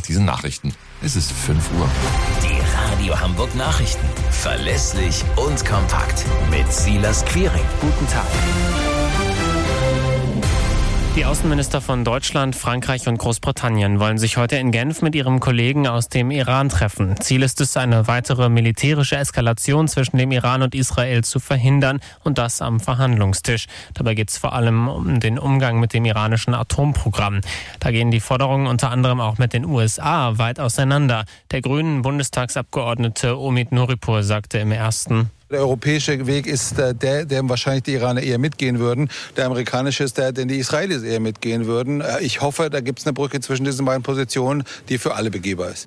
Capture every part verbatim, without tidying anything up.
diesen Nachrichten. Es ist fünf Uhr. Die Radio Hamburg Nachrichten. Verlässlich und kompakt. Mit Silas Quiring. Guten Tag. Die Außenminister von Deutschland, Frankreich und Großbritannien wollen sich heute in Genf mit ihrem Kollegen aus dem Iran treffen. Ziel ist es, eine weitere militärische Eskalation zwischen dem Iran und Israel zu verhindern, und das am Verhandlungstisch. Dabei geht es vor allem um den Umgang mit dem iranischen Atomprogramm. Da gehen die Forderungen unter anderem auch mit den U S A weit auseinander. Der grünen Bundestagsabgeordnete Omid Nuripur sagte im ersten: Der europäische Weg ist der, der wahrscheinlich die Iraner eher mitgehen würden. Der amerikanische ist der, den die Israelis eher mitgehen würden. Ich hoffe, da gibt es eine Brücke zwischen diesen beiden Positionen, die für alle begehbar ist.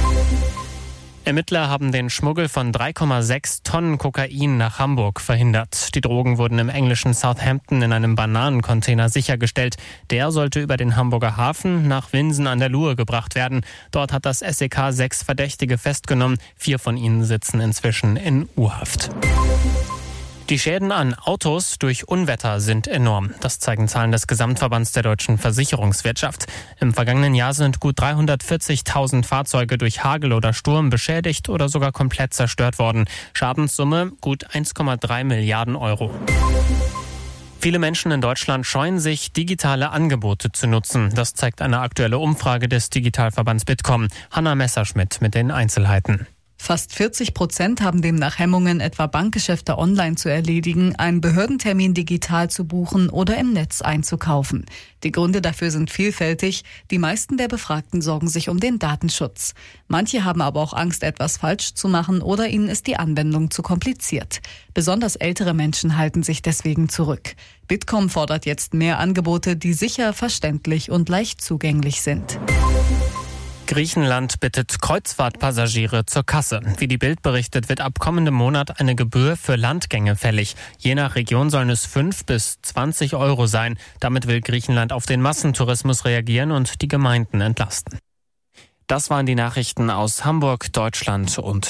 Ermittler haben den Schmuggel von drei Komma sechs Tonnen Kokain nach Hamburg verhindert. Die Drogen wurden im englischen Southampton in einem Bananencontainer sichergestellt. Der sollte über den Hamburger Hafen nach Winsen an der Luhe gebracht werden. Dort hat das S E K sechs Verdächtige festgenommen. Vier von ihnen sitzen inzwischen in U-Haft. Die Schäden an Autos durch Unwetter sind enorm. Das zeigen Zahlen des Gesamtverbands der deutschen Versicherungswirtschaft. Im vergangenen Jahr sind gut dreihundertvierzigtausend Fahrzeuge durch Hagel oder Sturm beschädigt oder sogar komplett zerstört worden. Schadenssumme gut eins Komma drei Milliarden Euro. Viele Menschen in Deutschland scheuen sich, digitale Angebote zu nutzen. Das zeigt eine aktuelle Umfrage des Digitalverbands Bitkom. Hanna Messerschmidt mit den Einzelheiten. Fast vierzig Prozent haben demnach Hemmungen, etwa Bankgeschäfte online zu erledigen, einen Behördentermin digital zu buchen oder im Netz einzukaufen. Die Gründe dafür sind vielfältig. Die meisten der Befragten sorgen sich um den Datenschutz. Manche haben aber auch Angst, etwas falsch zu machen, oder ihnen ist die Anwendung zu kompliziert. Besonders ältere Menschen halten sich deswegen zurück. Bitkom fordert jetzt mehr Angebote, die sicher, verständlich und leicht zugänglich sind. Griechenland bittet Kreuzfahrtpassagiere zur Kasse. Wie die Bild berichtet, wird ab kommendem Monat eine Gebühr für Landgänge fällig. Je nach Region sollen es fünf bis zwanzig Euro sein. Damit will Griechenland auf den Massentourismus reagieren und die Gemeinden entlasten. Das waren die Nachrichten aus Hamburg, Deutschland und